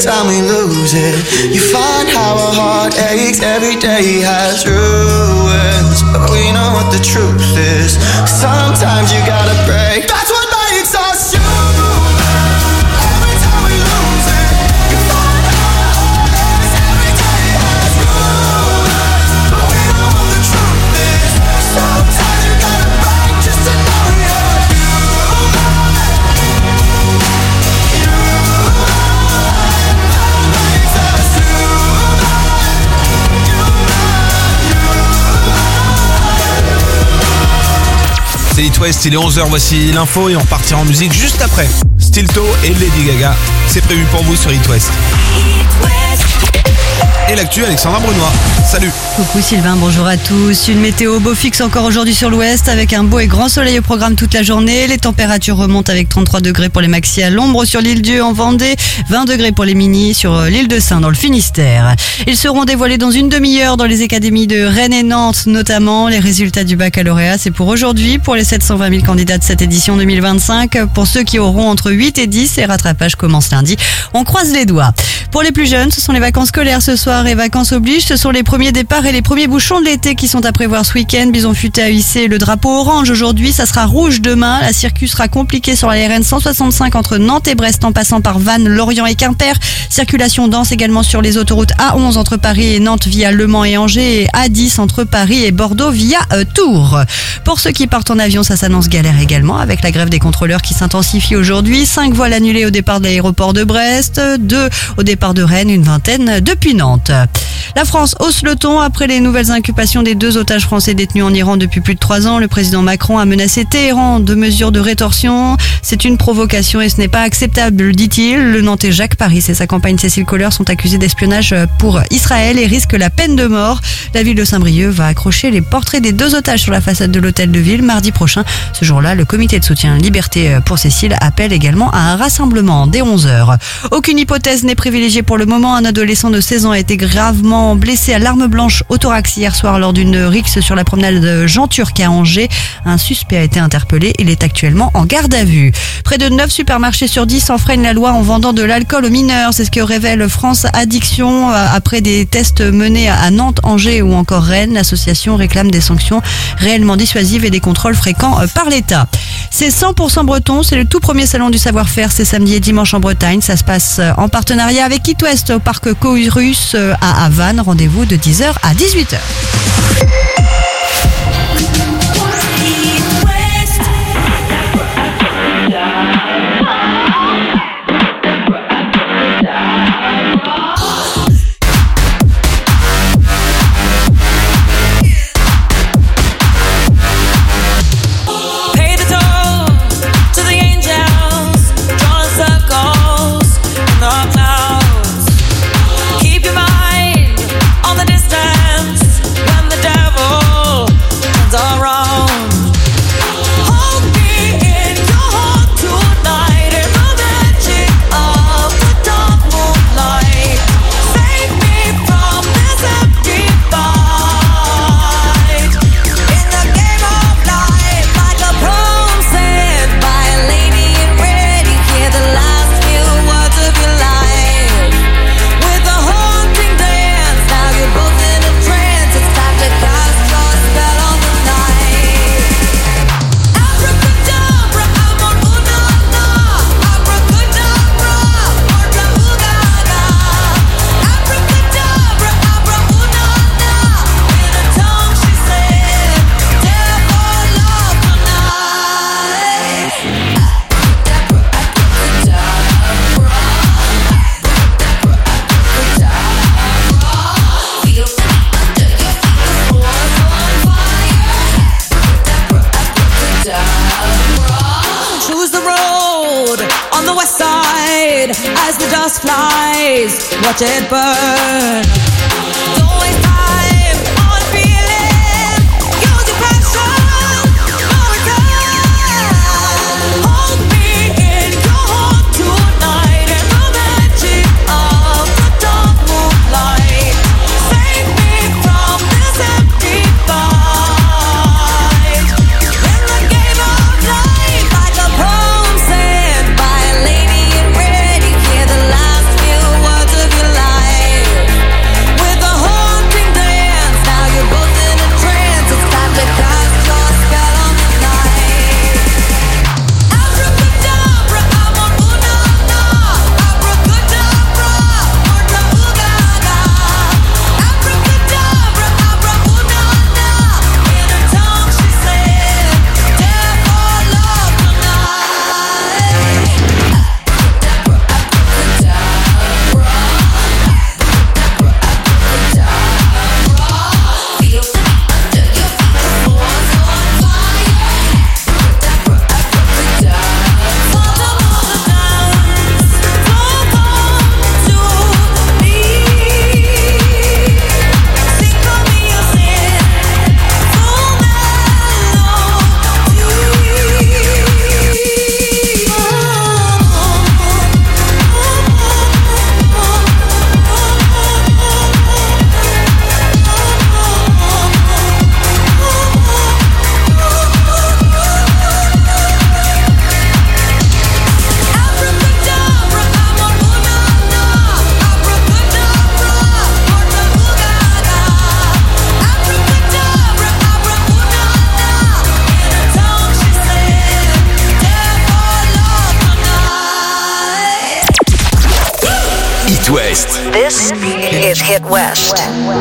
time we lose it. You find how a heart aches, every day has ruins. But we know what the truth is. Sometimes you gotta break. That's what makes us human. Every time we lose it, you find how a heart aches, every day has ruins. But we know what the truth is. Sometimes you gotta break just to know you're human. C'est It West, il est 11h, voici l'info et on partira en musique juste après. Stilto et Lady Gaga, c'est prévu pour vous sur It West. Et l'actu, Alexandra Brunois. Salut. Coucou Sylvain, bonjour à tous. Une météo beau fixe encore aujourd'hui sur l'ouest avec un beau et grand soleil au programme toute la journée. Les températures remontent avec 33 degrés pour les maxi à l'ombre sur l'île Dieu en Vendée, 20 degrés pour les mini sur l'île de Saint dans le Finistère. Ils seront dévoilés dans une demi-heure dans les académies de Rennes et Nantes notamment. Les résultats du baccalauréat, c'est pour aujourd'hui pour les 720 000 candidats de cette édition 2025. Pour ceux qui auront entre 8 et 10, et rattrapage commence lundi. On croise les doigts. Pour les plus jeunes, ce sont les vacances scolaires ce soir et vacances obligent. Ce sont les premiers départs et les premiers bouchons de l'été qui sont à prévoir ce week-end. Bison futé a hissé le drapeau orange aujourd'hui. Ça sera rouge demain. La circuit sera compliquée sur la RN 165 entre Nantes et Brest en passant par Vannes, Lorient et Quimper. Circulation dense également sur les autoroutes A11 entre Paris et Nantes via Le Mans et Angers et A10 entre Paris et Bordeaux via Tours. Pour ceux qui partent en avion, ça s'annonce galère également avec la grève des contrôleurs qui s'intensifie aujourd'hui. 5 vols annulés au départ de l'aéroport de Brest, 2 au départ de Rennes, une vingtaine depuis Nantes. La France hausse le ton après les nouvelles inculpations des 2 otages français détenus en Iran depuis plus de 3 ans. Le président Macron a menacé Téhéran de mesures de rétorsion. C'est une provocation et ce n'est pas acceptable, dit-il. Le Nantais Jacques Paris et sa compagne Cécile Kohler sont accusés d'espionnage pour Israël et risquent la peine de mort. La ville de Saint-Brieuc va accrocher les portraits des 2 otages sur la façade de l'hôtel de ville mardi prochain. Ce jour-là, le comité de soutien Liberté pour Cécile appelle également à un rassemblement dès 11h. Aucune hypothèse n'est privilégiée pour le moment. Un adolescent de 16 ans a été gravement blessé à l'arme blanche au thorax hier soir lors d'une rixe sur la promenade Jean Turc à Angers. Un suspect a été interpellé. Il est actuellement en garde à vue. Près de 9 supermarchés sur 10 enfreignent la loi en vendant de l'alcool aux mineurs. C'est ce que révèle France Addiction après des tests menés à Nantes, Angers ou encore Rennes. L'association réclame des sanctions réellement dissuasives et des contrôles fréquents par l'État. C'est 100% breton. C'est le tout premier salon du savoir-faire. C'est samedi et dimanche en Bretagne. Ça se passe en partenariat avec It West au parc Courus à Vannes. Rendez-vous de 10h à 18h. As the dust flies, watch it burn. Don't waste time on feeling. Use your passion for a gun. Hold me in your heart tonight in the magic of the dark moonlight. Save me from this empty fight. In the game of life, like a poem sent by a lady in red. You hear the last few words West. This is Hit West.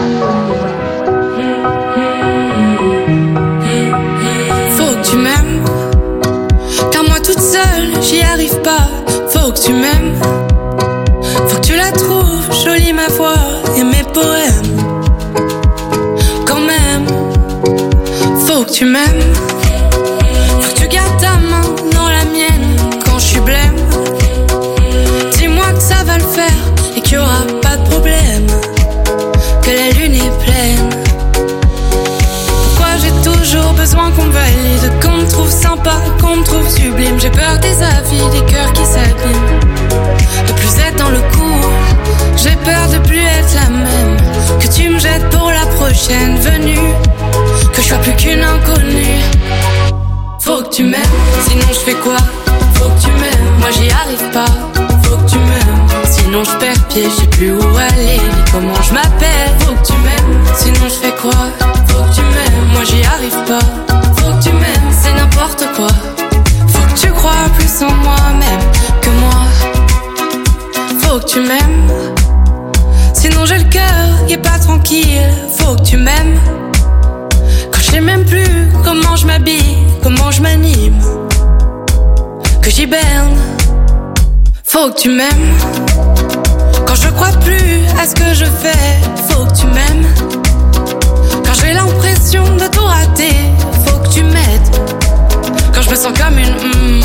Faut que tu m'aimes, car moi toute seule j'y arrive pas. Faut que tu m'aimes, faut que tu la trouves jolie ma voix et mes poèmes. Quand même, faut que tu m'aimes, faut que tu gardes ta main dans la mienne quand je suis blême. Dis-moi que ça va le faire et qu'il y aura pas de problème, que la lune est pleine. Pourquoi j'ai toujours besoin qu'on me valide, qu'on me trouve sympa, qu'on me trouve sublime. J'ai peur des avis, des cœurs qui s'abîment, de plus être dans le coup. J'ai peur de plus être la même, que tu me jettes pour la prochaine venue, que je sois plus qu'une inconnue. Faut que tu m'aimes, sinon je fais quoi? Faut que tu m'aimes, moi j'y arrive pas. Faut que tu m'aimes, sinon je perds pied, je sais plus où aller, ni comment je m'appelle. Faut que tu m'aimes, sinon je fais quoi? Faut que tu m'aimes, moi j'y arrive pas. Faut que tu m'aimes, c'est n'importe quoi. Faut que tu crois plus en moi-même que moi. Faut que tu m'aimes, sinon j'ai le cœur qui est pas tranquille. Faut que tu m'aimes, quand je sais même plus comment je m'habille, comment je m'anime, que j'hiberne. Faut que tu m'aimes, quand je crois plus à ce que je fais. Faut que tu m'aimes, quand j'ai l'impression de tout rater. Faut que tu m'aides, quand je me sens comme une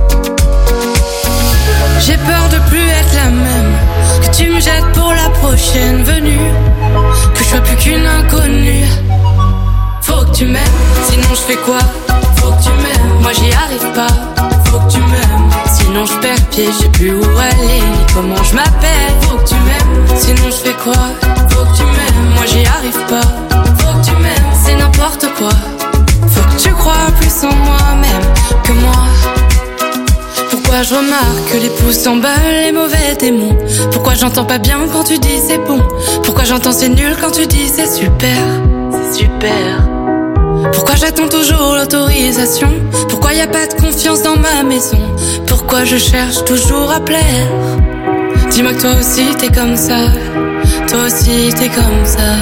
J'ai peur de plus être la même, que tu me jettes pour la prochaine venue, que je sois plus qu'une inconnue. Faut que tu m'aimes, sinon je fais quoi? Faut que tu m'aimes, moi j'y arrive pas. Faut que tu m'aimes, sinon je perds pied, je sais plus où aller, ni comment je m'appelle. Faut que tu m'aimes, sinon je fais quoi? Faut que tu m'aimes, moi j'y arrive pas. Faut que tu m'aimes, c'est n'importe quoi. Faut que tu crois plus en moi-même que moi. Pourquoi je remarque que les pouces s'emballent, les mauvais démons? Pourquoi j'entends pas bien quand tu dis c'est bon? Pourquoi j'entends c'est nul quand tu dis c'est super? C'est super. Pourquoi j'attends toujours l'autorisation? Pourquoi y a pas de confiance dans ma maison? Pourquoi je cherche toujours à plaire? Dis-moi que toi aussi t'es comme ça. Toi aussi t'es comme ça.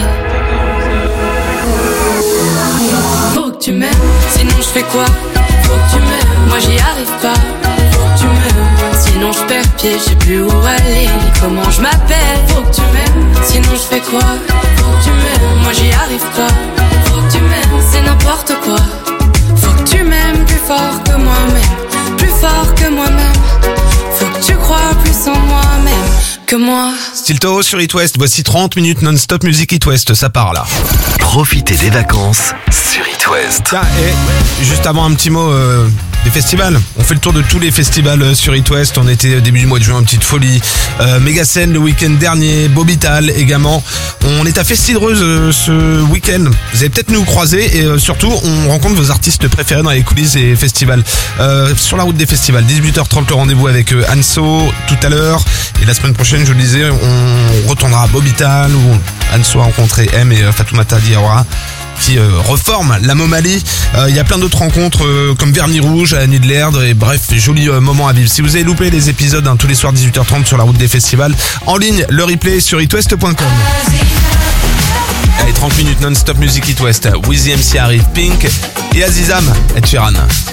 Faut que tu m'aimes, sinon je fais quoi? Faut que tu m'aimes, moi j'y arrive pas. Faut que tu m'aimes, sinon je perds pied, je sais plus où aller, ni comment je m'appelle. Faut que tu m'aimes, sinon je fais quoi? Faut que tu m'aimes, moi j'y arrive pas. Faut que tu m'aimes, c'est n'importe quoi. Faut que tu m'aimes plus fort que moi-même, plus fort que moi-même. Faut que tu crois plus en moi-même que moi. Stilto sur It West, voici 30 minutes non-stop musique It West, ça part là. Profitez des vacances sur It West. Tiens, et juste avant un petit mot des festivals. On fait le tour de tous les festivals sur It West. On était début du mois de juin, petite folie. Méga scène le week-end dernier, Bobital également. On est à Festidreuse ce week-end. Vous allez peut-être nous croiser et surtout on rencontre vos artistes préférés dans les coulisses des festivals. Sur la route des festivals, 18h30 le rendez-vous avec Anso tout à l'heure. Et la semaine prochaine, je le disais, on retournera à Bobital où Anso a rencontré M et Fatoumata Diawara qui reforme la Momalie. Il y a plein d'autres rencontres comme Vernis Rouge à la Nuit de l'Erdre et bref, joli moment à vivre. Si vous avez loupé les épisodes tous les soirs 18h30 sur la route des festivals, en ligne, le replay sur itwest.com. Allez, 30 minutes non-stop music It West. Wheezy MC arrive, Pink et Azizam et Sheeran.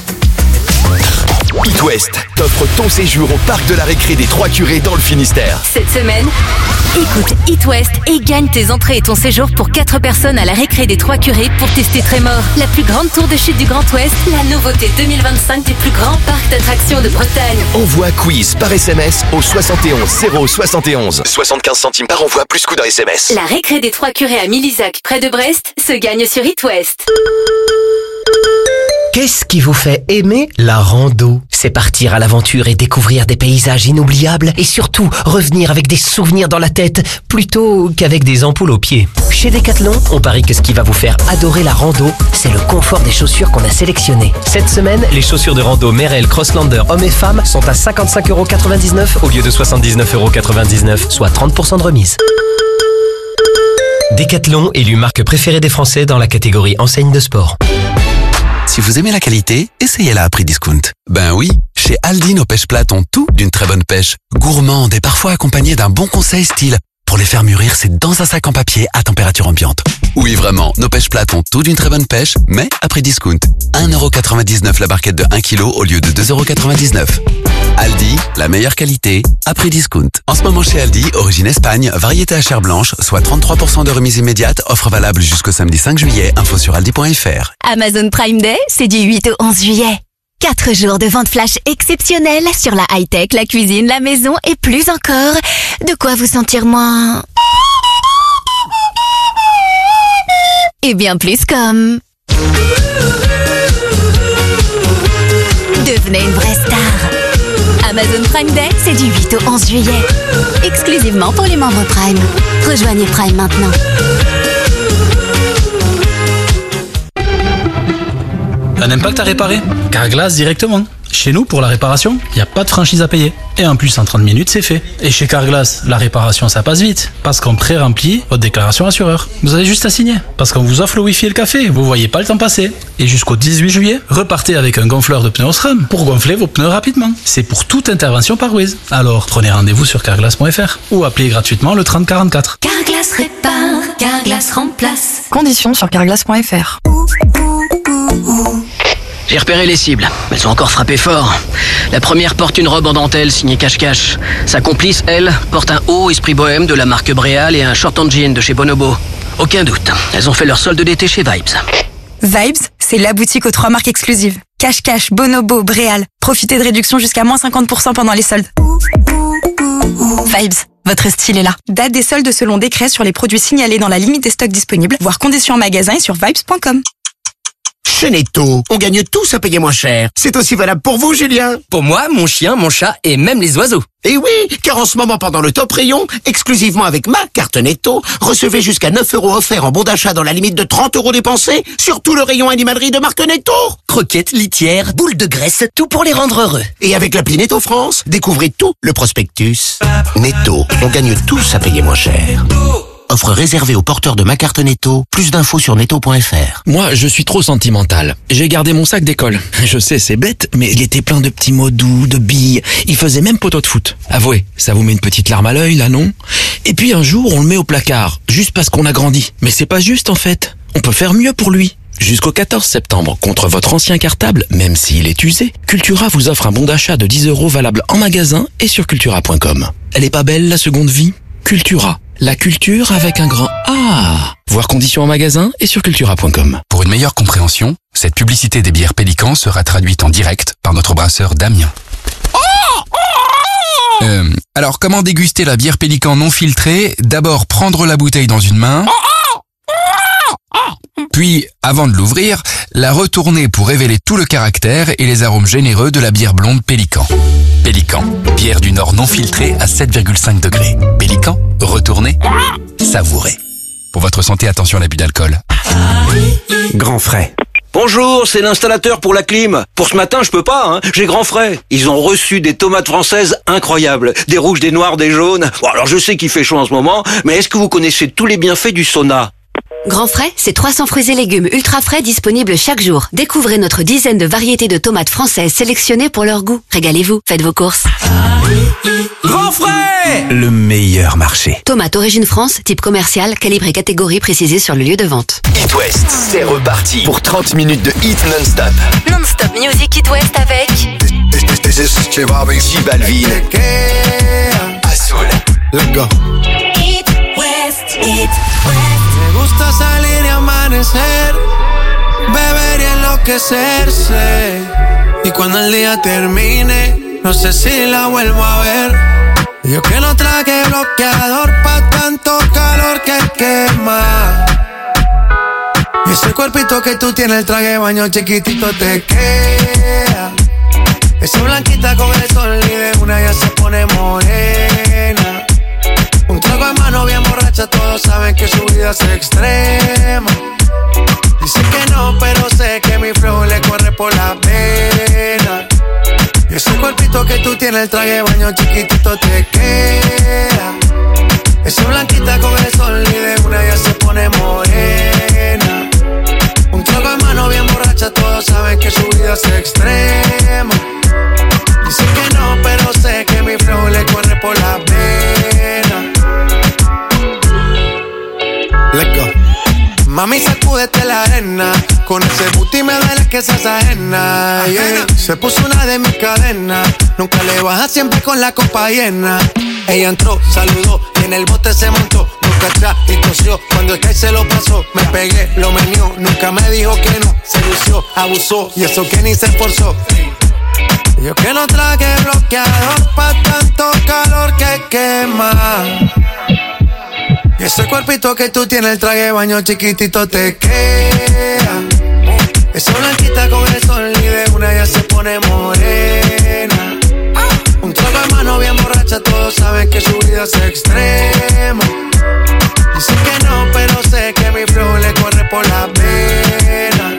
It West t'offre ton séjour au parc de la récré des Trois Curés dans le Finistère. Cette semaine, écoute It West et gagne tes entrées et ton séjour pour 4 personnes à la récré des Trois Curés pour tester Trémor, la plus grande tour de chute du Grand Ouest, la nouveauté 2025 des plus grands parcs d'attractions de Bretagne. Envoie quiz par SMS au 71 071. 75 centimes par envoi plus coût d'un SMS. La récré des Trois Curés à Milizac, près de Brest, se gagne sur It West. Qu'est-ce qui vous fait aimer la rando? C'est partir à l'aventure et découvrir des paysages inoubliables et surtout revenir avec des souvenirs dans la tête plutôt qu'avec des ampoules aux pieds. Chez Decathlon, on parie que ce qui va vous faire adorer la rando, c'est le confort des chaussures qu'on a sélectionnées. Cette semaine, les chaussures de rando Merrell Crosslander hommes et femmes sont à 55,99€ au lieu de 79,99€, soit 30% de remise. Decathlon, élu marque préférée des Français dans la catégorie enseigne de sport. Si vous aimez la qualité, essayez-la à prix discount. Ben oui, Chez Aldi, nos pêches plates ont tout d'une très bonne pêche. Gourmande et parfois accompagnée d'un bon conseil style. Pour les faire mûrir, c'est dans un sac en papier à température ambiante. Oui, vraiment, nos pêches plates ont tout d'une très bonne pêche, mais à prix discount. 1,99€ la barquette de 1 kg au lieu de 2,99€. Aldi, la meilleure qualité, à prix discount. En ce moment chez Aldi, origine Espagne, variété à chair blanche, soit 33% de remise immédiate, offre valable jusqu'au samedi 5 juillet, info sur aldi.fr. Amazon Prime Day, c'est du 8 au 11 juillet. 4 jours de vente flash exceptionnelle sur la high-tech, la cuisine, la maison et plus encore. De quoi vous sentir moins... et bien plus comme... devenez une vraie star. Amazon Prime Day, c'est du 8 au 11 juillet. Exclusivement pour les membres Prime. Rejoignez Prime maintenant. Un impact à réparer? Carglass directement. Chez nous, pour la réparation, il n'y a pas de franchise à payer. Et en plus, en 30 minutes, c'est fait. Et chez Carglass, la réparation, ça passe vite. Parce qu'on pré-remplit votre déclaration assureur. Vous avez juste à signer. Parce qu'on vous offre le Wi-Fi et le café. Vous voyez pas le temps passer. Et jusqu'au 18 juillet, repartez avec un gonfleur de pneus Osram pour gonfler vos pneus rapidement. C'est pour toute intervention par Wiz. Alors, prenez rendez-vous sur carglass.fr ou appelez gratuitement le 3044. Carglass répare, Carglass remplace. Conditions sur carglass.fr. J'ai repéré les cibles. Elles ont encore frappé fort. La première porte une robe en dentelle signée Cache-Cache. Sa complice, elle, porte un haut esprit bohème de la marque Bréal et un short en jean de chez Bonobo. Aucun doute, elles ont fait leur solde d'été chez Vibes. Vibes, c'est la boutique aux 3 marques exclusives. Cache-Cache, Bonobo, Bréal. Profitez de réductions jusqu'à moins 50% pendant les soldes. Vibes, votre style est là. Date des soldes selon décret sur les produits signalés dans la limite des stocks disponibles, voire conditions en magasin et sur vibes.com. Chez Netto, on gagne tous à payer moins cher. C'est aussi valable pour vous, Julien. Pour moi, mon chien, mon chat et même les oiseaux. Et oui, car en ce moment, pendant le top rayon, exclusivement avec ma carte Netto, recevez jusqu'à 9€ offerts en bon d'achat dans la limite de 30€ dépensés sur tout le rayon animalerie de marque Netto. Croquettes, litières, boules de graisse, tout pour les rendre heureux. Et avec l'appli Netto France, découvrez tout le prospectus. Netto, on gagne tous à payer moins cher. Offre réservée aux porteurs de ma carte Netto. Plus d'infos sur netto.fr. Moi, je suis trop sentimental. J'ai gardé mon sac d'école. Je sais, c'est bête, mais il était plein de petits mots doux, de billes. Il faisait même poteau de foot. Avouez, ça vous met une petite larme à l'œil, là, non? Et puis un jour, on le met au placard, juste parce qu'on a grandi. Mais c'est pas juste, en fait. On peut faire mieux pour lui. Jusqu'au 14 septembre, contre votre ancien cartable, même s'il est usé, Cultura vous offre un bon d'achat de 10€ valable en magasin et sur cultura.com. Elle est pas belle, la seconde vie? Cultura. La culture avec un grand A. Voir conditions en magasin et sur cultura.com. Pour une meilleure compréhension, cette publicité des bières Pélican sera traduite en direct par notre brasseur Damien. Alors, comment déguster la bière Pélican non filtrée? D'abord, prendre la bouteille dans une main. Puis, avant de l'ouvrir, la retourner pour révéler tout le caractère et les arômes généreux de la bière blonde Pélican. Pélican, bière du Nord non filtrée à 7,5 degrés. Pélican, retournez, savourez. Pour votre santé, attention à l'abus d'alcool. Grand Frais. Bonjour, c'est l'installateur pour la clim. Pour ce matin, je peux pas, hein. J'ai Grand Frais. Ils ont reçu des tomates françaises incroyables. Des rouges, des noirs, des jaunes. Bon, alors je sais qu'il fait chaud en ce moment, mais est-ce que vous connaissez tous les bienfaits du sauna? Grand Frais, c'est 300 fruits et légumes ultra frais disponibles chaque jour. Découvrez notre dizaine de variétés de tomates françaises sélectionnées pour leur goût. Régalez-vous, faites vos courses. Grand Frais, le meilleur marché. Tomates origine France, type commercial, calibre et catégorie précisée sur le lieu de vente. It West, c'est reparti pour 30 minutes de hit non-stop. Non-stop Music It West avec J Balvin, Azul. Let's go. It West, It West. Me gusta salir y amanecer, beber y enloquecerse. Y cuando el día termine, no sé si la vuelvo a ver. Yo que no traje bloqueador pa' tanto calor que quema. Y ese cuerpito que tú tienes, el traje de baño chiquitito te queda. Esa blanquita con el sol y de una ya se pone morena. Un trago en mano bien borracha, todos saben que su vida es extrema. Dice que no, pero sé que mi flow le corre por la pena. Y ese cuerpito que tú tienes, el traje de baño chiquitito te queda. Esa blanquita con el sol y de una ya se pone morena. Un trago en mano bien borracha, todos saben que su vida es extrema. Let's go. Mami, sacúdete la arena. Con ese booty me duele que seas ajena, yeah. Se puso una de mis cadenas. Nunca le baja, siempre con la copa llena. Ella entró, saludó y en el bote se montó. Nunca atrás y tosió. Cuando el que se lo pasó, me pegué, lo menió. Nunca me dijo que no. Se lució, abusó y eso que ni se esforzó. Yo que no traje bloqueador pa' tanto calor que quema. Y ese cuerpito que tú tienes, el traje de baño chiquitito te queda. Esa blanquita con el sol y de una ya se pone morena. Un trago de mano bien borracha, todos saben que su vida es extrema. Dicen que no, pero sé que mi flow le corre por la vena.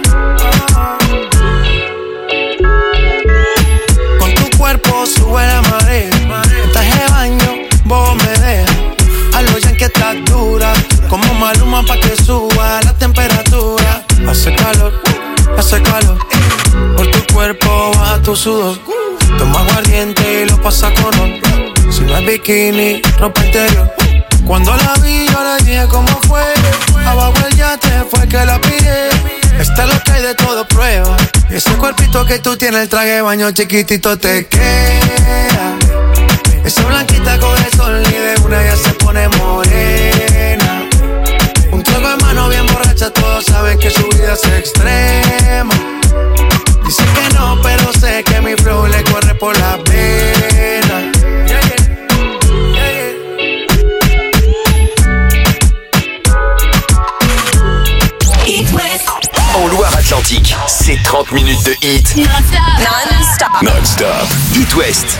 Con tu cuerpo sube la marea. En traje de baño, vos me dejas. A los yankees estás dura, como Maluma pa' que suba la temperatura. Hace calor, por tu cuerpo baja tu sudor. Toma aguardiente y lo pasa con ron. Si no es bikini, ropa interior. Cuando la vi yo le dije cómo fue. Abajo el yate fue que la pillé. Esta es lo que hay de todo prueba. Y ese cuerpito que tú tienes, el traje de baño chiquitito te queda. Esa blanquita con el sol y de una ya se pone morena. Un trago de mano bien borracha, todos saben que su vida es extrema. Dicen que no, pero sé que mi flow le corre por la vena. It West. En Loire-Atlantique, c'est 30 minutes de hit. Non-stop. Non-stop. It West.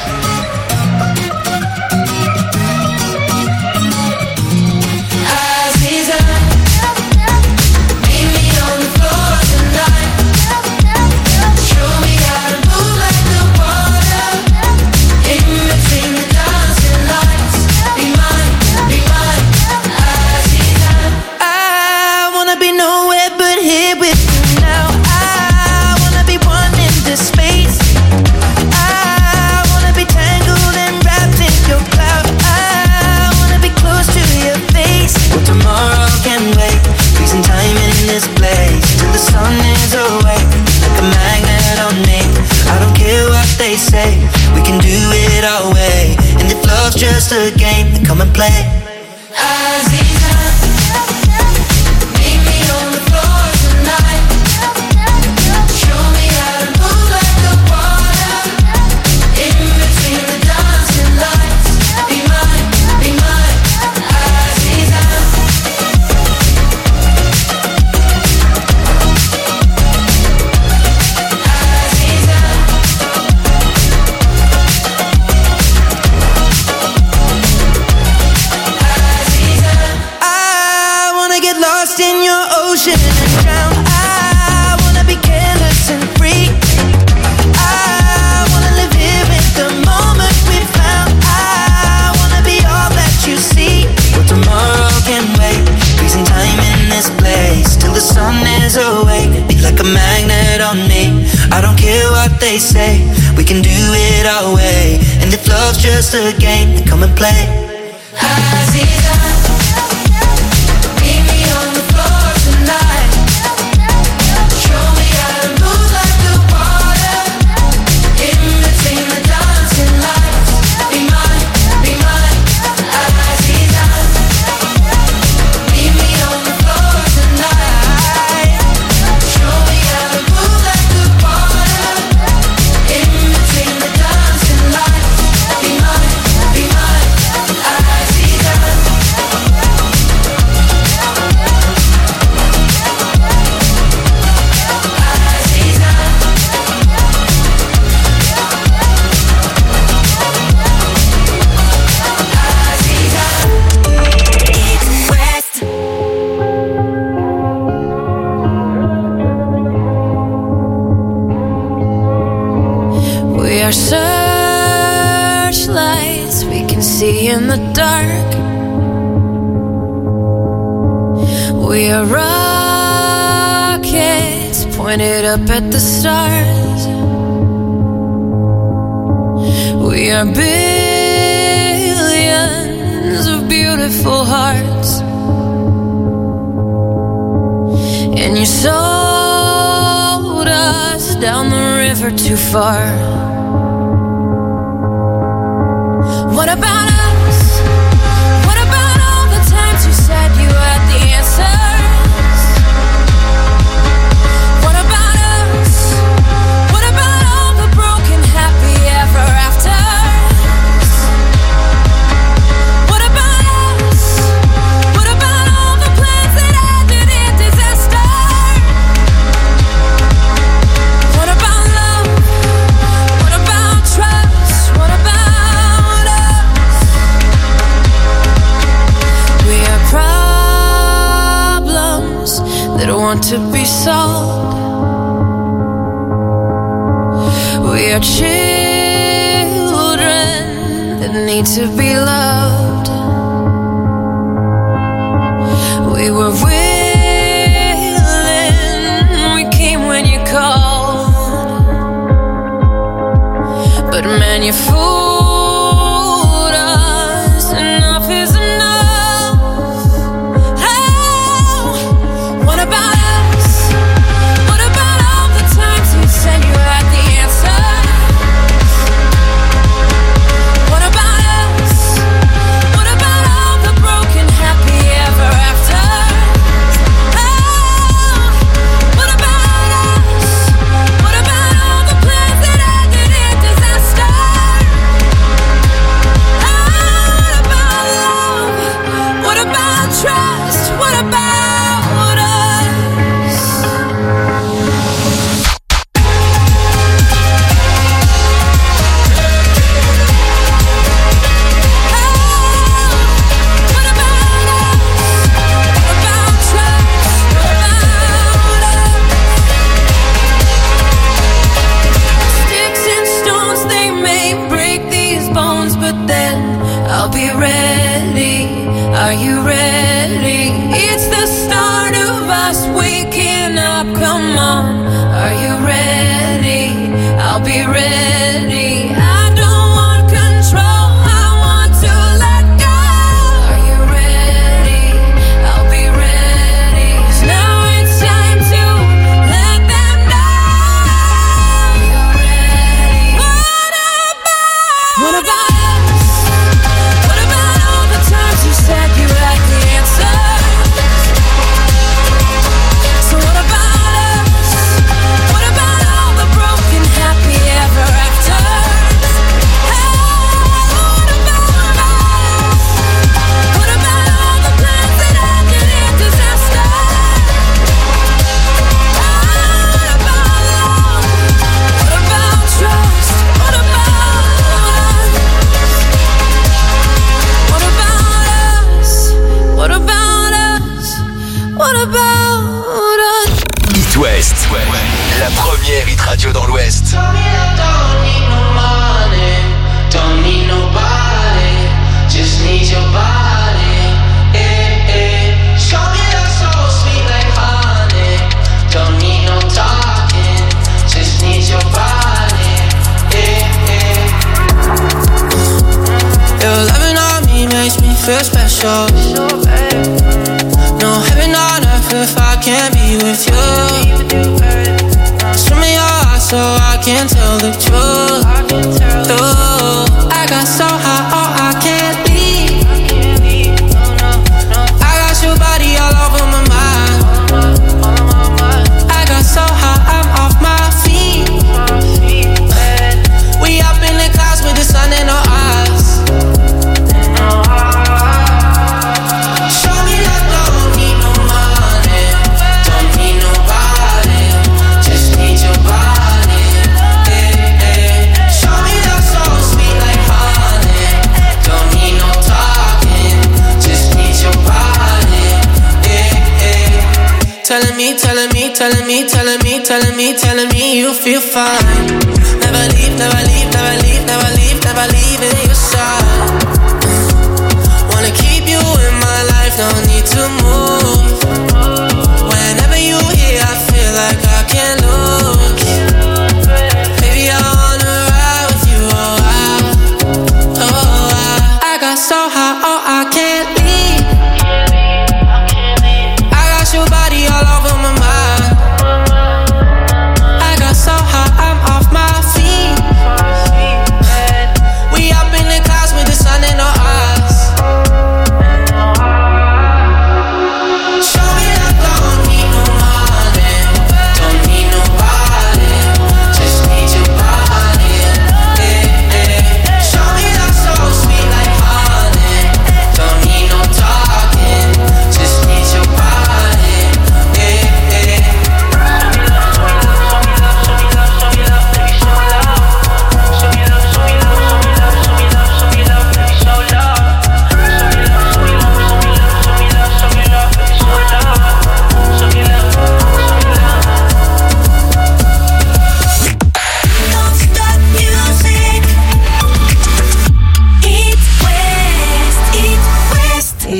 We can do it our way. And if love's just a game, then come and play. Aziza, meet me on the floor tonight. Show me how to move like the water. In between the dancing lights. Be mine, Aziza. In your ocean and drown. I wanna be careless and free. I wanna live here in the moment we found. I wanna be all that you see. But tomorrow can wait. Freezing time in this place till the sun is awake. Be like a magnet on me. I don't care what they say. We can do it our way. And if love's just a game, then come and play. Aziza. We are searchlights we can see in the dark. We are rockets pointed up at the stars. We are billions of beautiful hearts and you sold us down the river too far. What about us? What about all the times you said you had the answers? What about us? What about all the broken happy ever afters? What about us? What about all the plans that ended in disaster? What about love? What about trust? What about that want to be solved. We are children that need to be loved. We were willing, we came when you called, but man, you fooled us. Enough is enough. Are you ready? It's the start of us waking up. Come on, are you ready? I'll be ready. I don't want control, I want to let go. Are you ready? I'll be ready. 'Cause now it's time to let them know. You're ready. What about said you had the answers. So what about us? What about all the broken happy ever afters? Hey, what about us? What about all the plans that ended in disaster? What about love? What about trust? What about us? What about us? What about us? What about us? It West, la première hit radio dans l'Ouest. Don't need no money, don't need nobody, just need your body. Show me that soul sweet like honey. Don't need no talking, just need your body. Your loving on me makes me feel special. No heaven on earth if I can't be with you. Swim in your eyes so I can tell the truth. I got so high, oh I can't leave. I got your body all over my mind. I got so high, I'm off my feet. We up in the clouds with the sun in our eyes. Telling me you feel fine. Never leave, never leave, never leave, never leave, never leaving your side. Wanna keep you in my life, don't need to move. Whenever you here, I feel like I can't lose. Baby, I wanna ride with you, I got so high, oh I can't leave. I got your body all over my mind.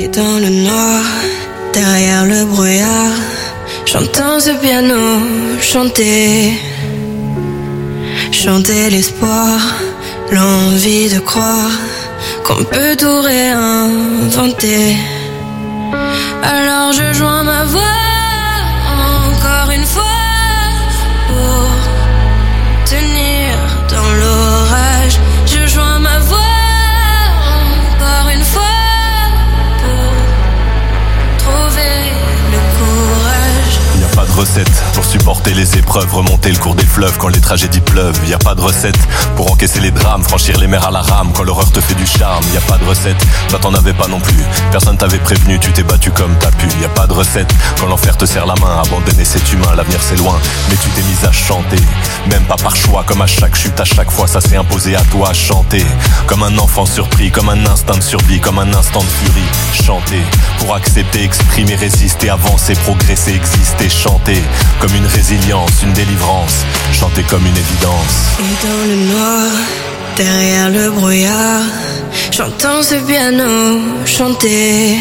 Et dans le noir, derrière le brouillard, j'entends ce piano chanter. Chanter l'espoir, l'envie de croire qu'on peut tout réinventer. Alors je joins ma voix encore une fois pour tenir dans l'orage. Je joins ma voix encore une fois pour trouver le courage. Y a pas de recette pour supporter les épreuves, remonter le cours des fleuves quand les tragédies pleuvent. Y a pas de recette pour encaisser les drames, franchir les mers à la rame quand l'horreur te fait du charme. Y a pas de recette, toi t'en avais pas non plus. Personne t'avait prévenu, tu t'es battu comme t'as pu. Y a pas de recette quand l'enfer te serre la main. Abandonner c'est humain, l'avenir c'est loin, mais tu t'es mise à chanter. Même pas par choix, comme à chaque chute, à chaque fois ça s'est imposé à toi. Chanter comme un enfant surpris, comme un instinct de survie, comme un instant de furie. Chanter pour accepter, exprimer, résister, avancer, progresser, exister. Chanter comme une résilience, une délivrance. Chanter comme une évidence. Et dans le noir, derrière le brouillard, j'entends ce piano chanter.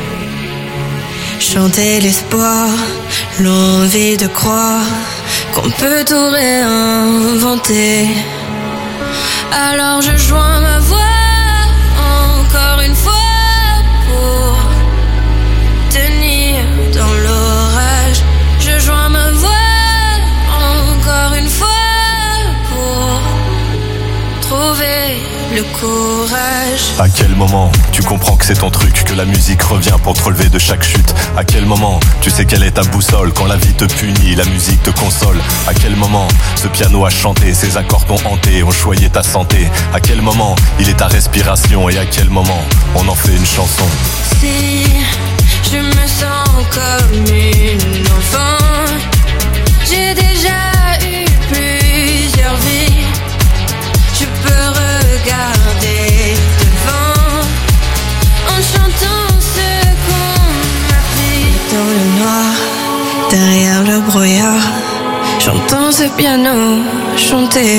Chanter l'espoir, l'envie de croire qu'on peut tout réinventer. Alors je joins ma voix encore une fois pour tenir dans l'orage. Je joins ma voix encore une fois pour trouver le courage. À quel moment tu comprends que c'est ton truc, que la musique revient pour te relever de chaque chute? À quel moment tu sais quelle est ta boussole? Quand la vie te punit, la musique te console. À quel moment ce piano a chanté, ses accords t'ont hanté, ont choyé ta santé? À quel moment il est ta respiration? Et à quel moment on en fait une chanson? Si je me sens comme une enfant, j'ai déjà eu plusieurs vies. Je peux regarder devant en chantant ce qu'on m'a pris. Dans le noir, derrière le brouillard, j'entends ce piano chanter.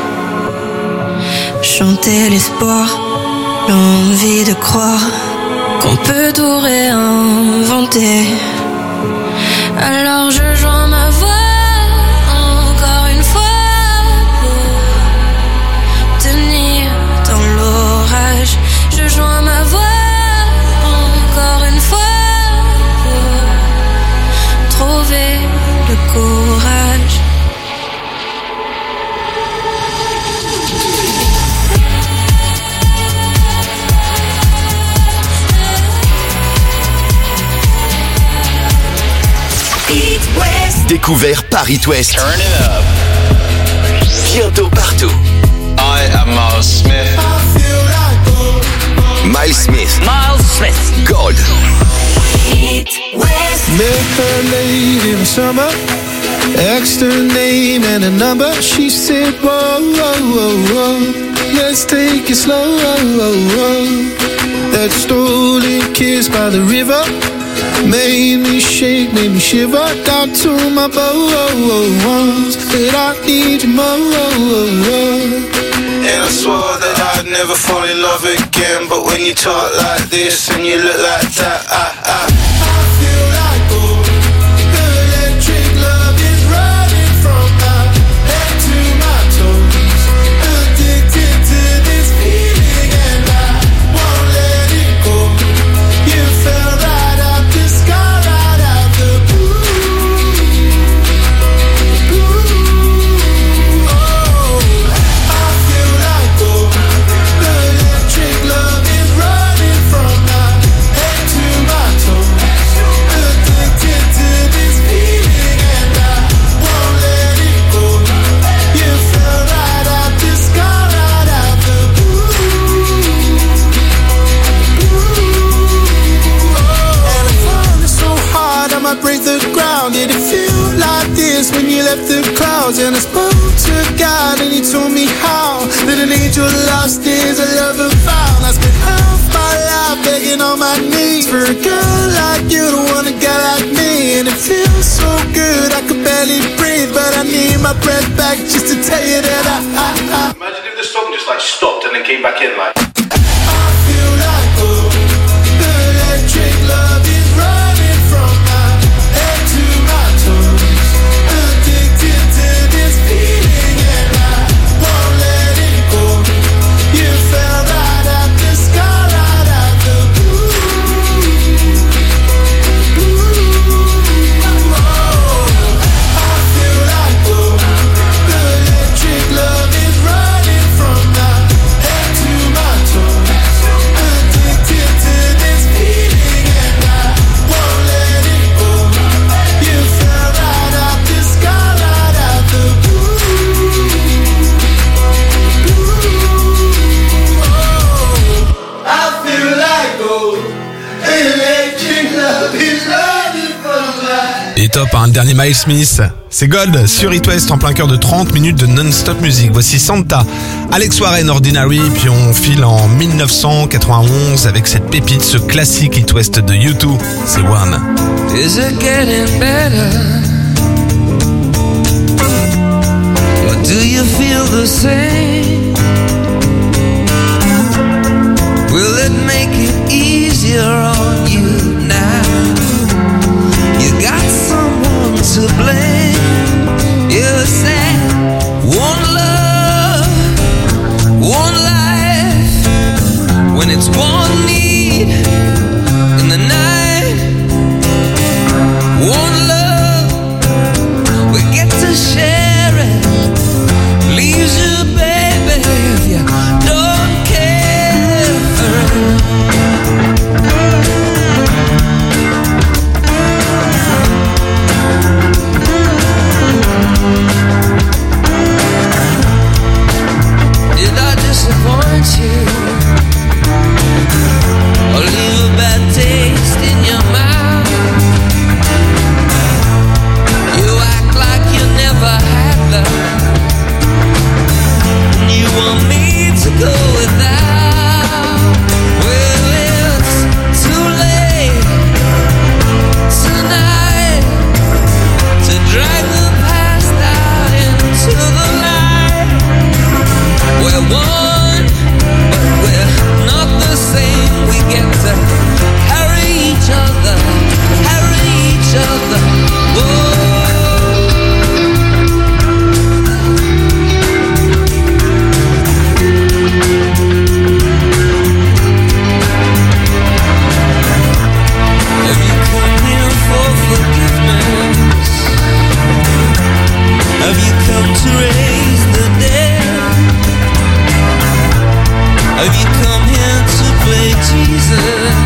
Chanter l'espoir, l'envie de croire qu'on peut tout réinventer. Alors je joins ma voix encore une fois pour tenir dans l'orage. Je joins ma voix encore une fois pour trouver le courage. Découvert par It West. Turn it up. Bientôt partout. I am Miles Smith. Miles Smith. Gold. It West. Met her late in the summer. Asked her name and a number. She said, whoa, whoa, whoa, whoa. Let's take it slow. That stolen kiss by the river made me shake, made me shiver. Down to my bones. Said I need you more. And I swore that I'd never fall in love again. But when you talk like this and you look like that, I feel like gold. The electric love is running from my head to my toes. Addicted to this feeling and I won't let it go. You fell right out the sky, right out the blue. Oh, I feel like gold. The electric love is running from my head to my toes. Addicted to this feeling and I won't let it go. You fell right out the sky, right out the blue. And I found it so hard I might break the ground. Did it feel like this when you left the clouds? And I spoke to God and he told me how that an angel lost is a lover found. I spent half my life begging on my knees for a girl like you to want a guy like me. And it feels so good I could barely breathe, but I need my breath back just to tell you that I Imagine if the song just like stopped and then came back in like. feel like gold. The electric Et top, un dernier Miles Smith. C'est Gold sur It West en plein cœur de 30 minutes de non-stop musique. Voici Santa, Alex Warren, Ordinary, puis on file en 1991 avec cette pépite, ce classique It West de U2, c'est One. Is it getting better? Or do you feel the same? Will it make it easier on you now? You got someone to blame. You said one love, one life. When it's one need in the night, one love, we get to share it. Leaves you, baby, if you don't care. Did I disappoint you? Or leave a bad taste in your mouth? You act like you never had love, and you want me to go without. Well, it's too late tonight to drag the past out into the light. We're one, but we're not the same. We get to carry each other, carry each other. Whoa. Have you come here for forgiveness? Have you come to raise the dead? Have you come here to play Jesus?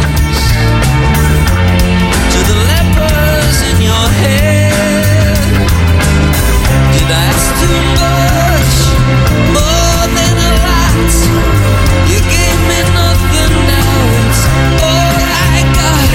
To the lepers in your head? Did I ask too much? More than a lot. You gave me nothing, now it's all I got.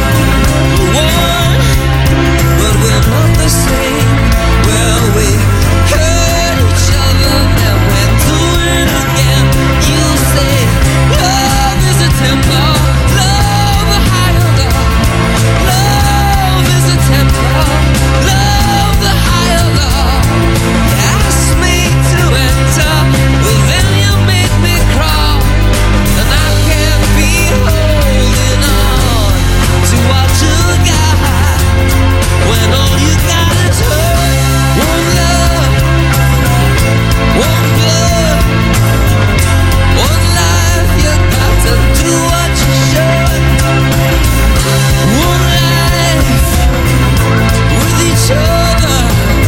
One, but we're not the same. Well, we hurt each other, now we're doing it again. You say love is a tempo, love a higher love. Love is a tempo, love the higher love. You asked me to enter, well then you made me crawl, and I can't be holding on to what you got when all you got is hurt. One love, one blood, one life. You got to do what you should. One life with each other,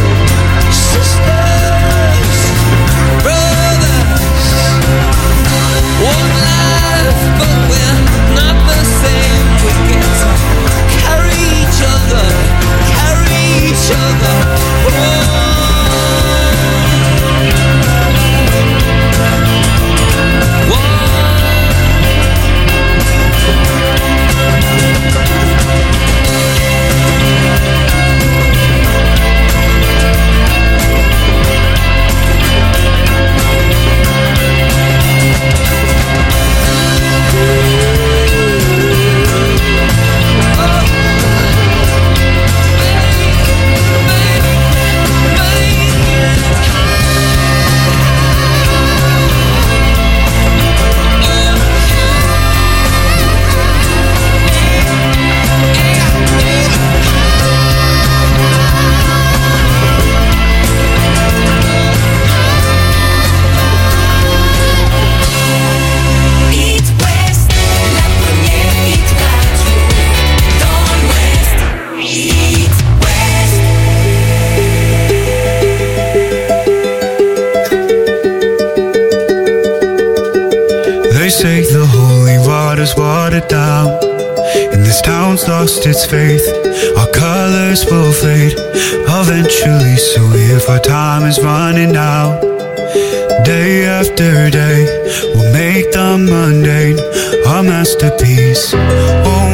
sisters, brothers. One life, but we're not the same. We get to carry each other, carry each other. They say the holy water's watered down, and this town's lost its faith. Our colors will fade eventually, so if our time is running out, Day after day, we'll make the mundane our masterpiece. Oh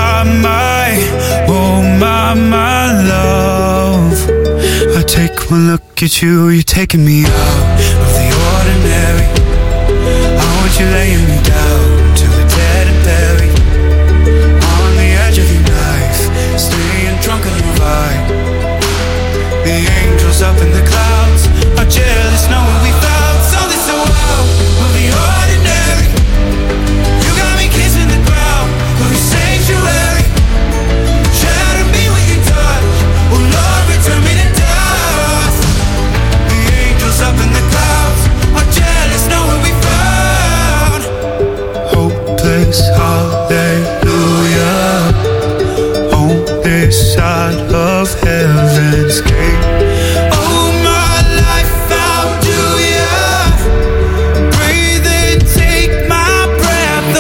my love. I take one look at you, you're taking me out of the ordinary. I want you laying me down till we're dead and buried. On the edge of your knife, staying drunk on your vibe. The angels up in the clouds are jealous knowing we found something so out of the ordinary. You got me kissing the ground of your sanctuary. Shatter me when you touch, oh Lord, return me to dust. The angels up in the clouds are jealous knowing we found hopeless hallelujah on this side of heaven's gate. Oh my life, how do ya breathe and take my breath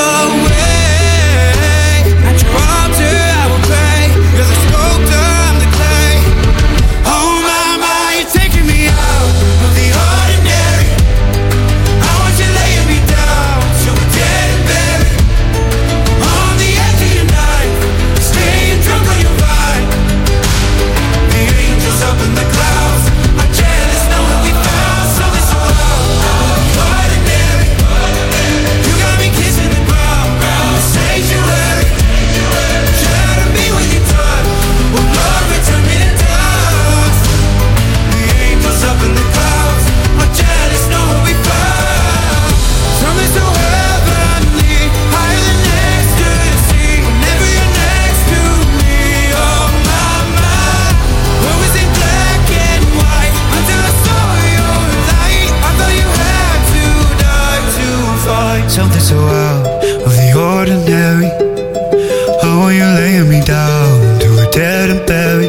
away? At your altar I will pray, you're the sculptor, I'm the clay. Oh my, you're taking me out of the ordinary. I want you laying me down till we're dead and buried. On the edge of your knife, staying drunk on your vine. The angels up in the clouds are jealous knowing we found something so ordinary. You got me kissing the ground, the sanctuary. Shatter me when you touch, oh Lord, return me to dust. The angels up in the clouds are jealous knowing we found something so heavenly, higher than ecstasy. Whenever you're next to me, oh my, what was in black and white until I saw your light? I thought you had to die to find something so out of the ordinary. Oh, you laying me down till we're dead and buried.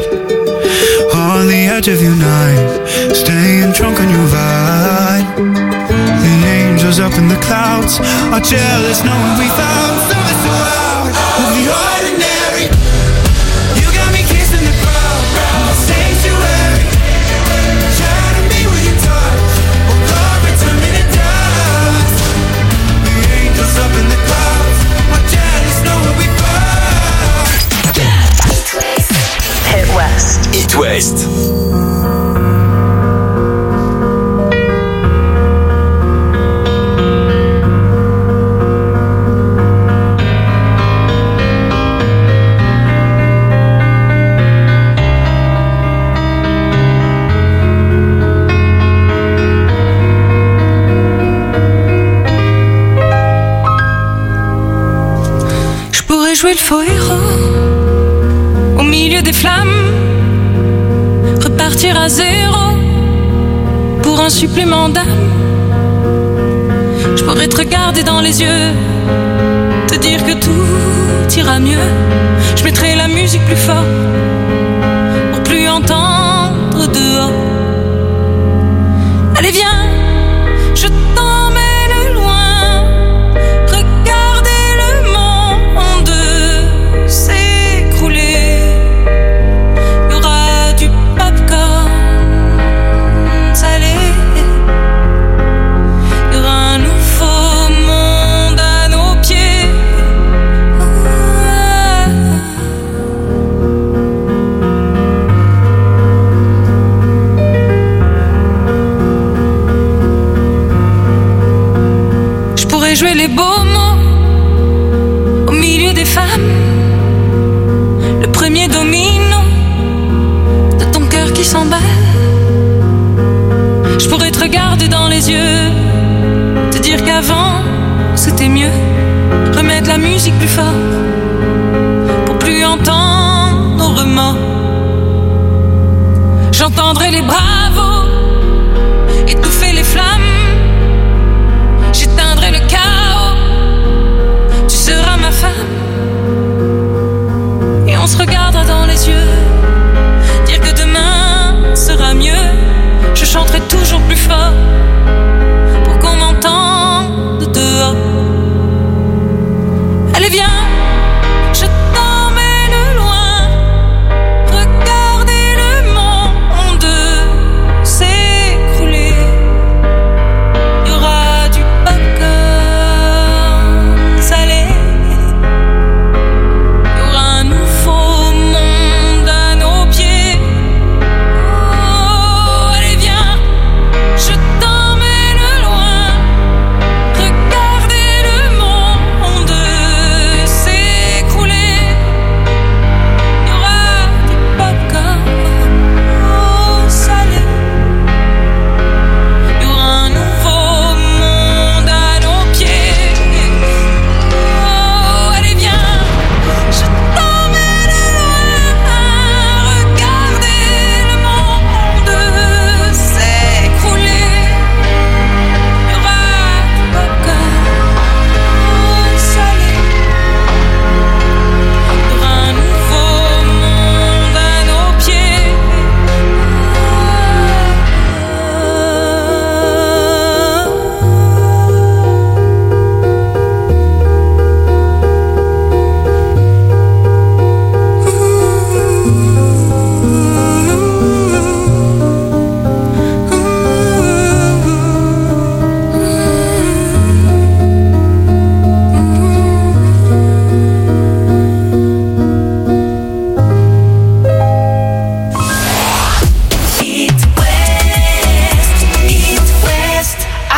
On the edge of your knife, staying drunk on your vine. The angels up in the clouds are jealous knowing we found something so out of the ordinary. You got me kissing the ground, the sanctuary. Shatter me when you touch, oh Lord, return me to dust. The angels up in the clouds are jealous knowing we found. Hit West. It West. Je pourrais jouer le faux héros au milieu des flammes, repartir à zéro pour un supplément d'âme. Je pourrais te regarder dans les yeux, te dire que tout ira mieux. Je mettrai la musique plus fort pour plus entendre dehors. Allez viens, je t'emmène loin, regarder le monde s'écrouler. Il y aura du popcorn salé, il y aura un nouveau monde à nos pieds. Je pourrais jouer les beaux mots au milieu des femmes, le premier domino de ton cœur qui s'emballe. Je pourrais te regarder dans les yeux, te dire qu'avant c'était mieux, remettre la musique plus fort pour plus entendre nos remords. J'entendrai les bravos étouffer les flammes, j'éteindrai le chaos, tu seras ma femme. Et on se regardera dans les yeux, dire que demain sera mieux. Je chanterai toujours plus fort pour qu'on m'entende dehors. Allez viens, je t'emmène loin, regarder le monde s'écrouler.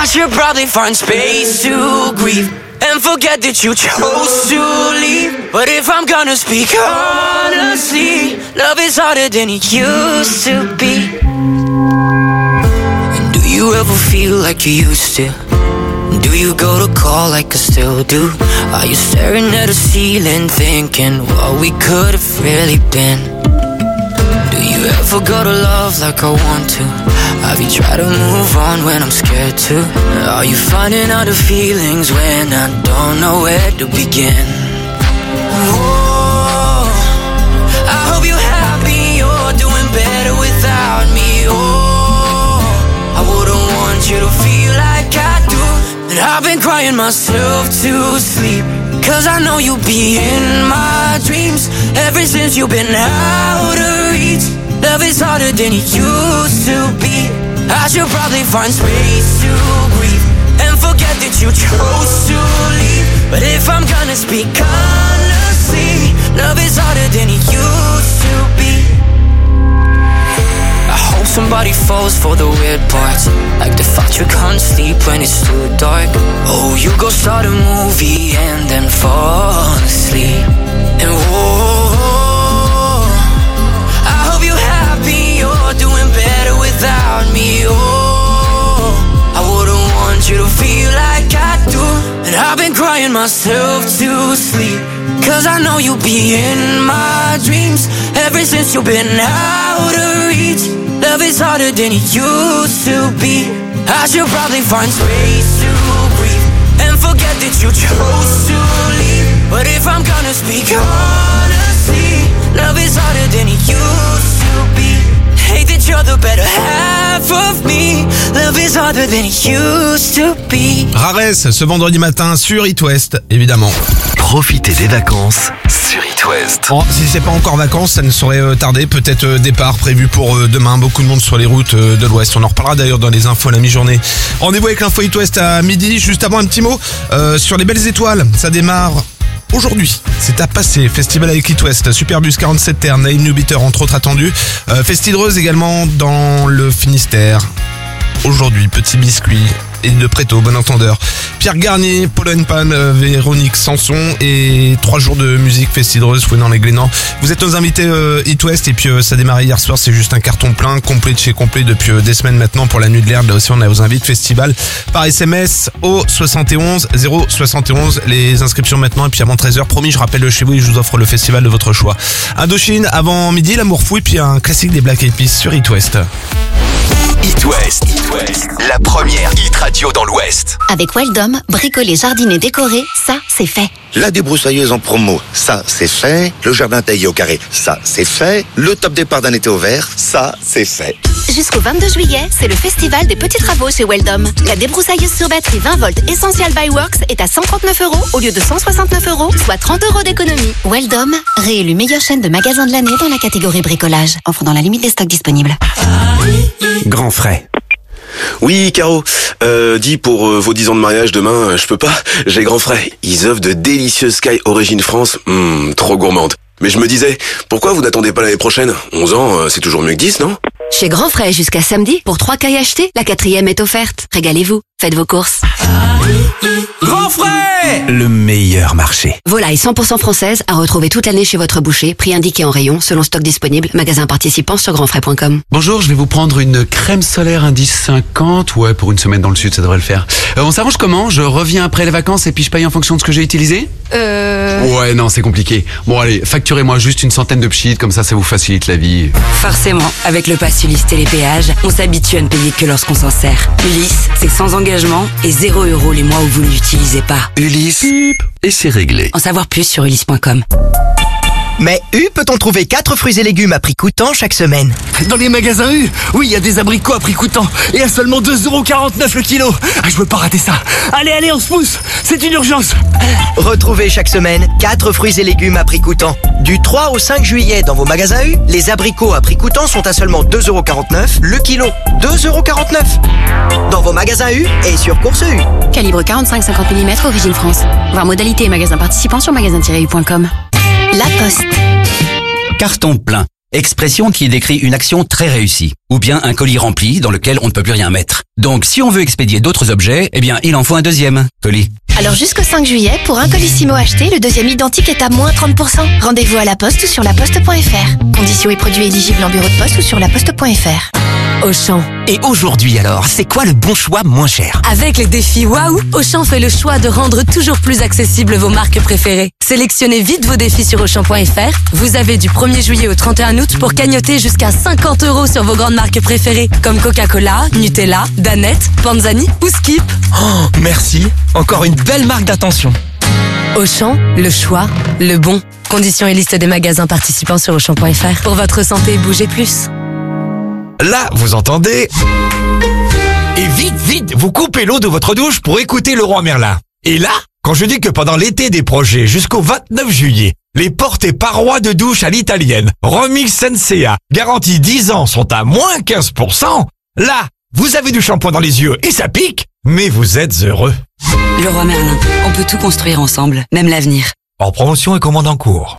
should probably find space to grieve and forget that you chose to leave. But if I'm gonna speak honestly, love is harder than it used to be. And do you ever feel like you used to? Do you go to call like I still do? Are you staring at a ceiling thinking what we could have really been? Do you ever go to love like I want to? Have you tried to move on when I'm scared to? Are you finding out the feelings when I don't know where to begin? Oh, I hope you're happy, you're doing better without me. Oh, I wouldn't want you to feel like I do. And I've been crying myself to sleep, 'cause I know you'll be in my dreams ever since you've been out of reach. Love is harder than it used to be. I should probably find space to grieve and forget that you chose to leave. But if I'm gonna speak honestly, love is harder than it used to be. I hope somebody falls for the weird parts, like the fact you can't sleep when it's too dark. Oh, you go start a movie and then fall asleep. And oh, I hope you're happy, you're doing better without me. Oh, I wouldn't want you to feel like I do. And I've been crying myself to sleep, 'cause I know you'll be in my dreams ever since you've been out of reach. Love is harder than it used to be. I should probably find space to breathe and forget that you chose to leave. But if I'm gonna speak honestly, love is harder than it used to be. Hate that you're the better half of me. Love is harder than it used to be. Raresse ce vendredi matin sur It West, évidemment. Profitez des vacances sur It West. Bon, si c'est pas encore vacances, ça ne saurait tarder. Peut-être départ prévu pour demain. Beaucoup de monde sur les routes de l'Ouest. On en reparlera d'ailleurs dans les infos à la mi-journée. Rendez-vous avec l'info It West à midi. Juste avant, un petit mot sur les belles étoiles. Ça démarre aujourd'hui. C'est à passer. Festival avec It West. Superbus 47 Terre, Naïm New Bitter entre autres attendus. Festidreuse également dans le Finistère. Aujourd'hui, Petit Biscuit et de Préto, bon entendeur. Pierre Garnier, Paul Pan, Véronique Sanson et 3 jours de musique Festidreuse, Fouenant les Glénans. Vous êtes nos invités It West et puis ça a démarré hier soir, c'est juste un carton plein, complet de chez complet depuis des semaines maintenant pour la nuit de l'herbe. Là aussi on vous invite festival par SMS au 71 071. Les inscriptions maintenant et puis avant 13h, promis, je rappelle chez vous et je vous offre le festival de votre choix. Indochine avant midi, l'amour fou et puis un classique des Black Eyed Peas sur It West. It West, la première hit radio dans l'Ouest. Avec Weldom, bricoler, jardiner, décorer, ça, c'est fait. La débroussailleuse en promo, ça c'est fait. Le jardin taillé au carré, ça c'est fait. Le top départ d'un été au vert, ça c'est fait. Jusqu'au 22 juillet, c'est le festival des petits travaux chez Weldom. La débroussailleuse sur batterie 20 volts Essential by Works est à 139 € au lieu de 169 €, soit 30 € d'économie. Weldom, réélu meilleure chaîne de magasins de l'année dans la catégorie bricolage. Offre dans la limite des stocks disponibles. Grand frais. Oui, Caro, dis pour vos 10 ans de mariage demain, je peux pas, j'ai grand frais. Ils offrent de délicieuses Sky Origine France, trop gourmandes. Mais je me disais, pourquoi vous n'attendez pas l'année prochaine? 11 ans, c'est toujours mieux que 10, non? Chez Grand Frais, jusqu'à samedi, pour 3 cailles achetées, la 4e est offerte. Régalez-vous, faites vos courses. Grand frais, le meilleur marché. Volaille 100% française à retrouver toute l'année chez votre boucher, prix indiqué en rayon, selon stock disponible, magasin participant sur grandfrais.com. Bonjour, je vais vous prendre une crème solaire indice 50. Ouais, pour une semaine dans le sud, ça devrait le faire. On s'arrange comment? Je reviens après les vacances et puis je paye en fonction de ce que j'ai utilisé? Ouais, non, c'est compliqué. Bon, allez, facturez-moi juste une centaine de pchits, comme ça vous facilite la vie. Forcément, avec le pass Ulysse Télépéage, on s'habitue à ne payer que lorsqu'on s'en sert. Ulysse, c'est sans engagement et 0 € les mois où vous ne l'utilisez pas. Ulysse, et c'est réglé. En savoir plus sur ulysse.com. Mais U peut-on trouver 4 fruits et légumes à prix coûtant chaque semaine? Dans les magasins U, oui, il y a des abricots à prix coûtant et à seulement 2,49 € le kilo. Ah, je peux pas rater ça. Allez, on se pousse, c'est une urgence. Retrouvez chaque semaine 4 fruits et légumes à prix coûtant. Du 3 au 5 juillet dans vos magasins U, les abricots à prix coûtant sont à seulement 2,49 € le kilo. 2,49 € dans vos magasins U et sur Course U. Calibre 45-50 mm, origine France. Voir modalité et magasins participants sur magasin-u.com. La Poste. Carton plein. expression qui décrit une action très réussie. Ou bien un colis rempli dans lequel on ne peut plus rien mettre. Donc si on veut expédier d'autres objets, eh bien il en faut un deuxième colis. Alors jusqu'au 5 juillet, pour un Colissimo acheté, le deuxième identique est à moins 30%. Rendez-vous à la Poste ou sur laposte.fr. Conditions et produits éligibles en bureau de poste ou sur laposte.fr. Auchan. Et aujourd'hui alors, c'est quoi le bon choix moins cher? Avec les défis Waouh, Auchan fait le choix de rendre toujours plus accessibles vos marques préférées. Sélectionnez vite vos défis sur Auchan.fr. Vous avez du 1er juillet au 31 août pour cagnotter jusqu'à 50 € sur vos grandes marques préférées, comme Coca-Cola, Nutella, Danette, Panzani ou Skip. Oh, merci. Encore une belle marque d'attention. Auchan, le choix, le bon. Conditions et liste des magasins participants sur Auchan.fr. Pour votre santé, bougez plus. Là, vous entendez? Et vite, vous coupez l'eau de votre douche pour écouter Leroy Merlin. Et là, quand je dis que pendant l'été des projets jusqu'au 29 juillet, les portes et parois de douche à l'italienne, Remix Sensea, garantie 10 ans sont à moins 15%, là, vous avez du shampoing dans les yeux et ça pique, mais vous êtes heureux. Leroy Merlin, on peut tout construire ensemble, même l'avenir. En promotion et commande en cours.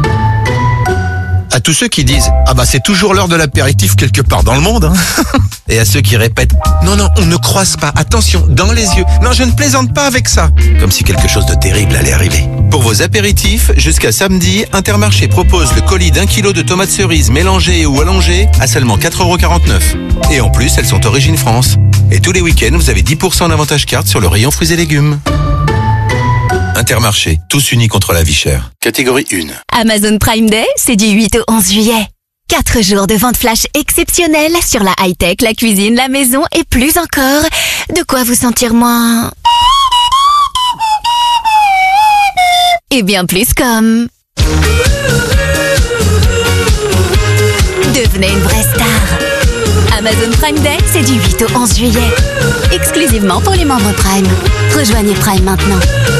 À tous ceux qui disent « Ah bah c'est toujours l'heure de l'apéritif quelque part dans le monde hein. » Et à ceux qui répètent « Non, on ne croise pas, attention, dans les yeux. Non, je ne plaisante pas avec ça. » Comme si quelque chose de terrible allait arriver. Pour vos apéritifs, jusqu'à samedi, Intermarché propose le colis d'1 kilo de tomates cerises mélangées ou allongées à seulement 4,49 €. Et en plus, elles sont origine France. Et tous les week-ends, vous avez 10% d'avantage carte sur le rayon fruits et légumes. Intermarché, tous unis contre la vie chère. Catégorie 1. Amazon Prime Day, c'est du 8 au 11 juillet. 4 jours de vente flash exceptionnelle sur la high-tech, la cuisine, la maison et plus encore. De quoi vous sentir moins... et bien plus comme... devenez une vraie star. Amazon Prime Day, c'est du 8 au 11 juillet. Exclusivement pour les membres Prime. Rejoignez Prime maintenant.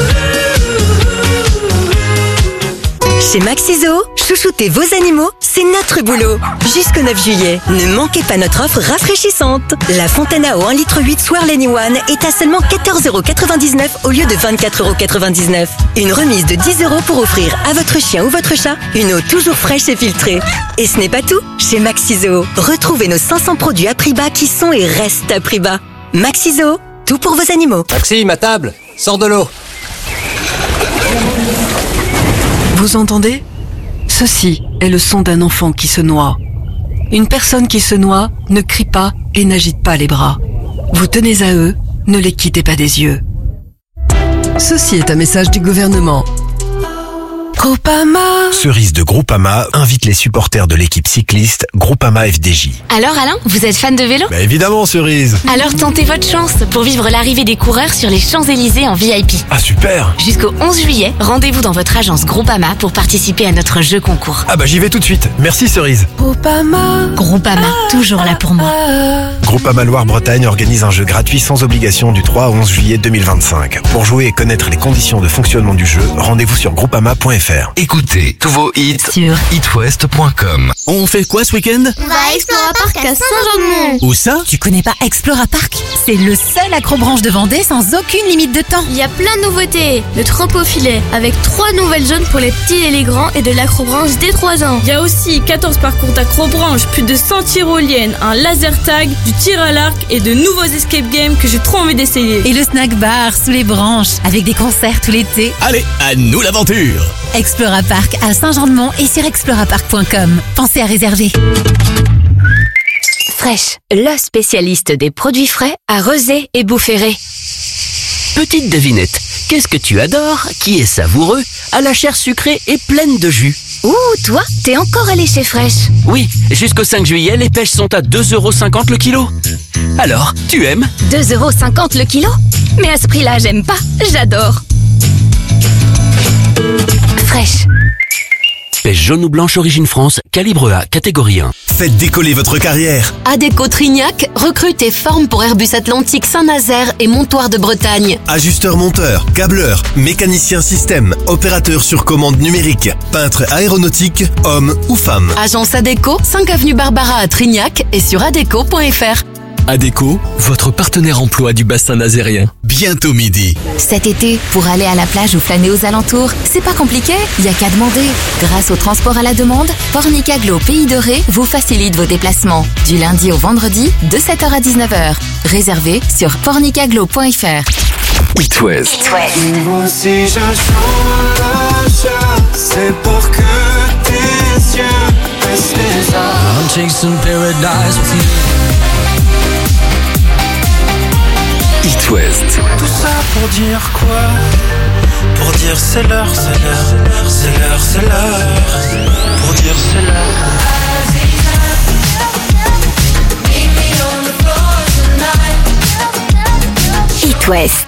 Chez Maxiso, chouchouter vos animaux, c'est notre boulot. Jusqu'au 9 juillet, ne manquez pas notre offre rafraîchissante. La fontaine à eau 1,8 litre Swarleni One est à seulement 14,99 € au lieu de 24,99 €. Une remise de 10 € pour offrir à votre chien ou votre chat une eau toujours fraîche et filtrée. Et ce n'est pas tout. Chez Maxiso, retrouvez nos 500 produits à prix bas qui sont et restent à prix bas. Maxiso, tout pour vos animaux. Maxime, à table, sors de l'eau. Vous entendez? Ceci est le son d'un enfant qui se noie. Une personne qui se noie ne crie pas et n'agite pas les bras. Vous tenez à eux, ne les quittez pas des yeux. Ceci est un message du gouvernement. Groupama. Cerise de Groupama invite les supporters de l'équipe cycliste Groupama FDJ. Alors Alain, vous êtes fan de vélo? Bah évidemment Cerise. Alors tentez votre chance pour vivre l'arrivée des coureurs sur les Champs-Élysées en VIP. Ah super. Jusqu'au 11 juillet, rendez-vous dans votre agence Groupama pour participer à notre jeu concours. Ah bah j'y vais tout de suite. Merci Cerise. Groupama. Groupama, toujours là pour moi. Groupama Loire-Bretagne organise un jeu gratuit sans obligation du 3 au 11 juillet 2025. Pour jouer et connaître les conditions de fonctionnement du jeu, rendez-vous sur groupama.fr. Écoutez tous vos hits sur hitwest.com. On fait quoi ce week-end? On va à Explora Park à Saint-Jean-de-Mont. Où ça? Tu connais pas Explora Park? C'est le seul accrobranche de Vendée sans aucune limite de temps. Il y a plein de nouveautés. Le trampofilet avec 3 nouvelles zones pour les petits et les grands et de l'acrobranche dès 3 ans. Il y a aussi 14 parcours d'acrobranche, plus de 100 tyroliennes, un laser tag, du tir à l'arc et de nouveaux escape games que j'ai trop envie d'essayer. Et le snack bar sous les branches avec des concerts tout l'été. Allez, à nous l'aventure! Explora Park à Saint-Jean-de-Mont et sur explorapark.com. Pensez à réserver. Fresh, le spécialiste des produits frais à Rezé et Boufféré. Petite devinette, qu'est-ce que tu adores, qui est savoureux, à la chair sucrée et pleine de jus? Ouh, toi, t'es encore allé chez Fresh? Oui, jusqu'au 5 juillet, les pêches sont à 2,50 € le kilo. Alors, tu aimes? 2,50 € le kilo? Mais à ce prix-là, j'aime pas, j'adore. Fresh. Pêche jaune ou blanche origine France, calibre A, catégorie 1. Faites décoller votre carrière. Adéco Trignac recrute et forme pour Airbus Atlantique Saint-Nazaire et Montoir de Bretagne. Ajusteur monteur, câbleur, mécanicien système, opérateur sur commande numérique, peintre aéronautique, homme ou femme. Agence Adéco, 5 avenue Barbara à Trignac et sur adéco.fr. Adéco, votre partenaire emploi du bassin nazérien. Bientôt midi. Cet été, pour aller à la plage ou flâner aux alentours, c'est pas compliqué, y a qu'à demander. Grâce au transport à la demande, Pornicaglo Pays de Ré vous facilite vos déplacements. Du lundi au vendredi, de 7h à 19h. Réservé sur pornicaglo.fr. It West. Si c'est pour que tes yeux restent les armes. I'm chasing paradise with you. It West. Tout ça pour dire quoi? Pour dire c'est l'heure, c'est l'heure, c'est l'heure, c'est l'heure. Pour dire c'est l'heure. It West.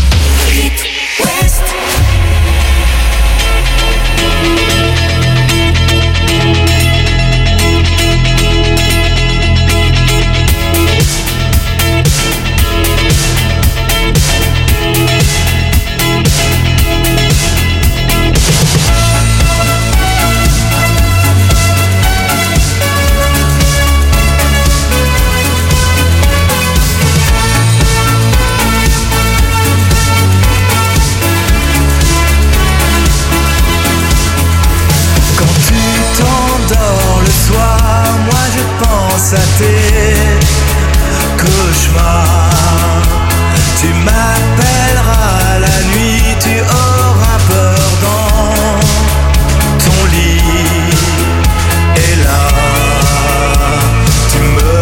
À tes cauchemars, tu m'appelleras la nuit, tu auras peur dans ton lit, et là tu me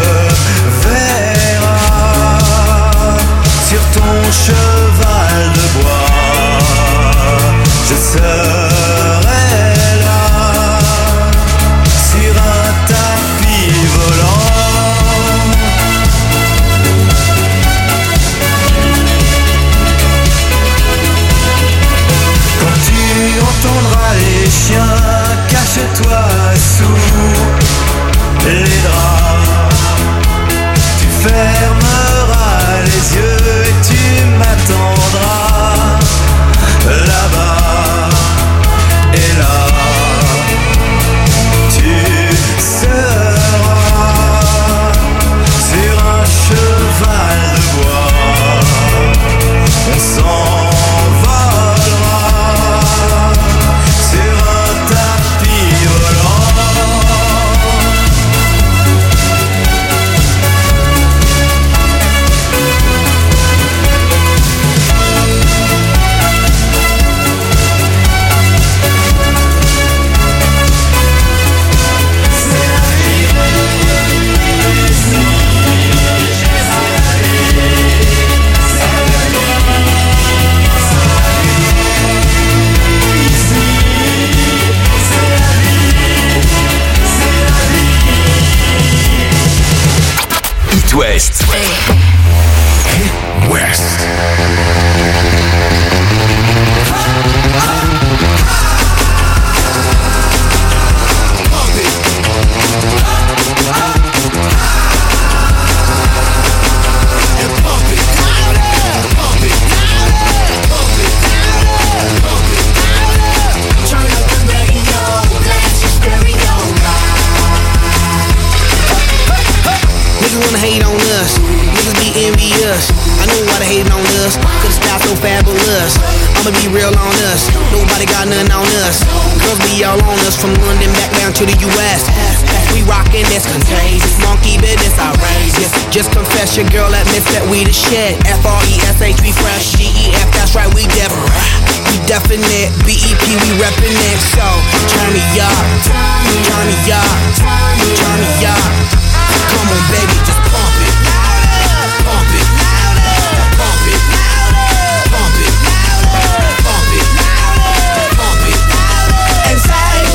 verras sur ton cheval de bois, je serai là sur un tapis volant. Les chiens, cache-toi sous les draps. Tu fermeras les yeux et tu m'attendras là-bas. Et là, tu seras sur un cheval de bois. On s'envolera sur un tapis volant. West. West. Wanna hate on us, niggas be envious. I know why they hating on us, cause the style so fabulous. I'ma be real on us, nobody got nothing on us. Girls be all on us, from London back down to the US. We rockin' this contagious, monkey business outrageous. Just confess your girl admits that we the shit. F-R-E-S-H, we fresh, G-E-F, that's right, we different. We definite, B-E-P, we reppin' it. So, turn me up, turn me up, turn me up. Come on, baby, just pump it. Pump it. Pump it. Pump it. Pump it. Pump it. And side.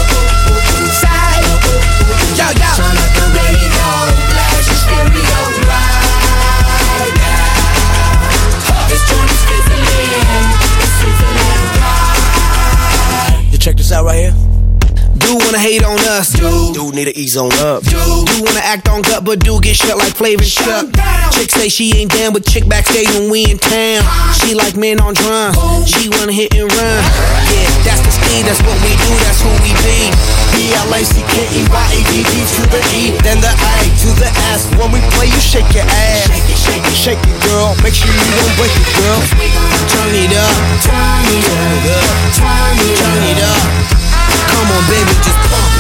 Yo, yo. Turn up the radio, blast your stereo right now. This joint is fizzling. It's fizzling right. You check this out right here. Do wanna hate on us. us. Dude need to ease on up. Dude wanna act on gut, but dude get shut like Flavor Chuck. Chick say she ain't down, but chick backstage when we in town. She like men on drum. She wanna hit and run. Yeah, that's the speed, that's what we do, that's who we be. B-L-A-C-K-E-Y-A-D-D to the E, then the A to the S. When we play, you shake your ass. Shake it, girl. Make sure you don't break it, girl. Turn it up. Turn it up. Turn it up. Come on, baby, just pump.